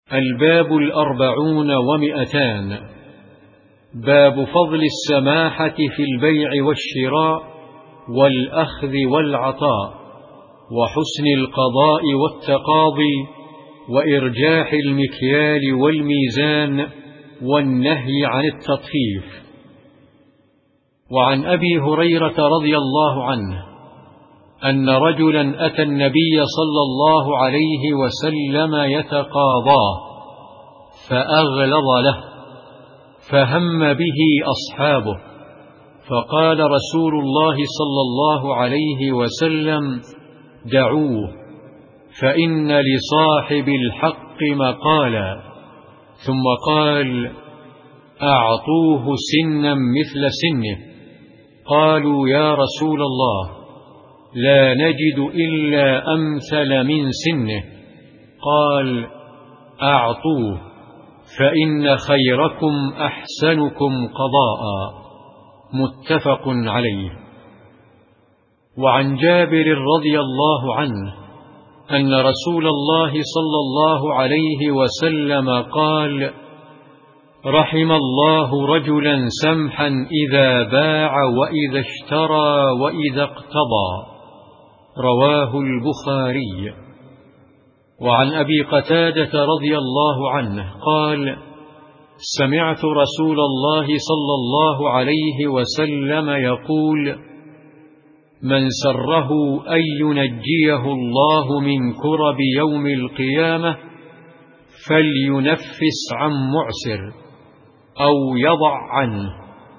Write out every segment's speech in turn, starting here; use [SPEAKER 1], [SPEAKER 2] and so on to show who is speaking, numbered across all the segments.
[SPEAKER 1] الباب 400 باب فضل السماحة في البيع والشراء والأخذ والعطاء وحسن القضاء والتقاضي وإرجاح المكيال والميزان والنهي عن التطفيف. وعن أبي هريرة رضي الله عنه أن رجلا أتى النبي صلى الله عليه وسلم يتقاضاه فأغلظ له فهم به أصحابه، فقال رسول الله صلى الله عليه وسلم: دعوه فإن لصاحب الحق مقالا. ثم قال: أعطوه سنا مثل سنه. قالوا: يا رسول الله، لا نجد إلا أمثل من سنه. قال: أعطوه فإن خيركم أحسنكم قضاء. متفق عليه. وعن جابر رضي الله عنه أن رسول الله صلى الله عليه وسلم قال: رحم الله رجلا سمحا إذا باع وإذا اشترى وإذا اقتضى. رواه البخاري. وعن أبي قتادة رضي الله عنه قال: سمعت رسول الله صلى الله عليه وسلم يقول: من سره أن ينجيه الله من كرب يوم القيامة فلينفس عن معسر أو يضع عنه.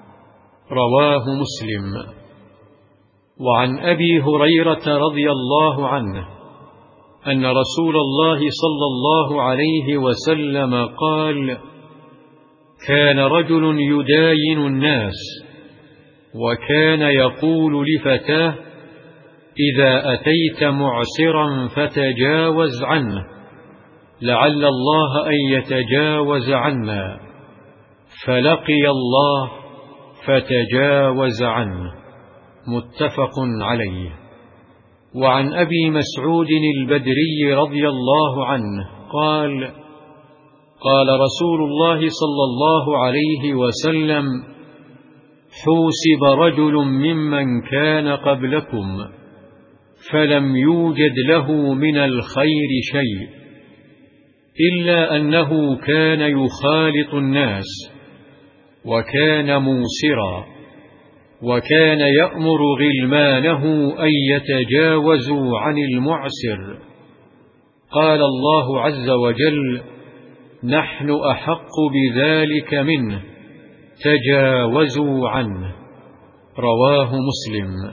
[SPEAKER 1] رواه مسلم. وعن أبي هريرة رضي الله عنه أن رسول الله صلى الله عليه وسلم قال: كان رجل يداين الناس، وكان يقول لفتاه: إذا أتيت معسرا فتجاوز عنه، لعل الله أن يتجاوز عنا. فلقي الله فتجاوز عنه. متفق عليه. وعن أبي مسعود البدري رضي الله عنه قال: قال رسول الله صلى الله عليه وسلم: حوسب رجل ممن كان قبلكم فلم يوجد له من الخير شيء، إلا أنه كان يخالط الناس، وكان موسرا، وكان يأمر غلمانه أن يتجاوزوا عن المعسر. قال الله عز وجل: نحن أحق بذلك منه، تجاوزوا عنه. رواه مسلم.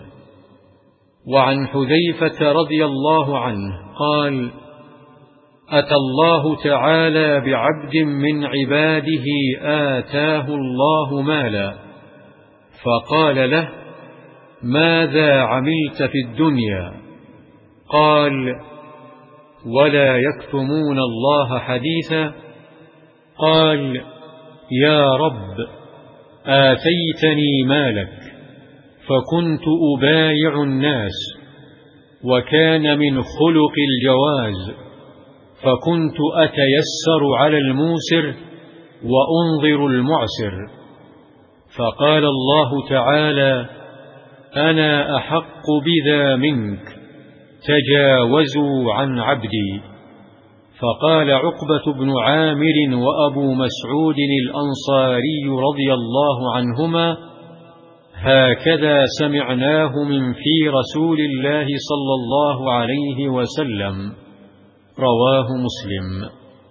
[SPEAKER 1] وعن حذيفة رضي الله عنه قال: أتى الله تعالى بعبد من عباده آتاه الله مالا، فقال له: ماذا عملت في الدنيا؟ قال: ولا يكتمون الله حديثا. قال: يا رب، آتيتني مالك فكنت أبايع الناس، وكان من خلق الجواز، فكنت أتيسر على الموسر وأنظر المعسر. فقال الله تعالى: أنا أحق بذا منك، تجاوزوا عن عبدي. فقال عقبة بن عامر وأبو مسعود الأنصاري رضي الله عنهما: هكذا سمعناه من في رسول الله صلى الله عليه وسلم. رواه مسلم.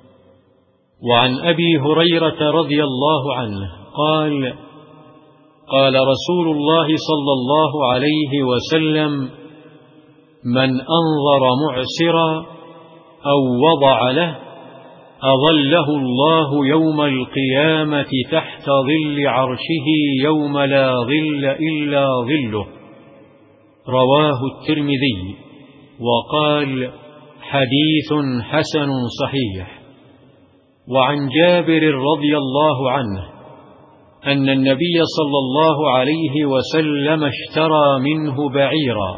[SPEAKER 1] وعن أبي هريرة رضي الله عنه قال: قال رسول الله صلى الله عليه وسلم: من أنظر معسرا أو وضع له أظله الله يوم القيامة تحت ظل عرشه يوم لا ظل إلا ظله. رواه الترمذي وقال: حديث حسن صحيح. وعن جابر رضي الله عنه أن النبي صلى الله عليه وسلم اشترى منه بعيرا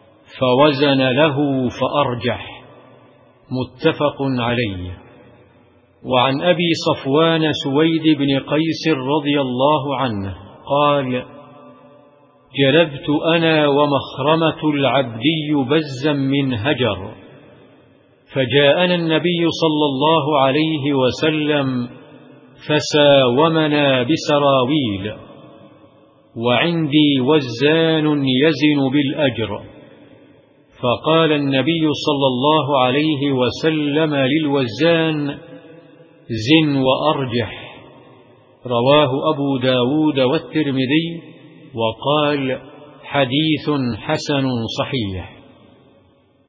[SPEAKER 1] فوزن له فأرجح. متفق عليه. وعن أبي صفوان سويد بن قيس رضي الله عنه قال: جلبت أنا ومخرمة العبدي بزا من هجر، فجاءنا النبي صلى الله عليه وسلم فساومنا بسراويل، وعندي وزان يزن بالأجر، فقال النبي صلى الله عليه وسلم للوزان: زن وأرجح. رواه أبو داود والترمذي، وقال: حديث حسن صحيح.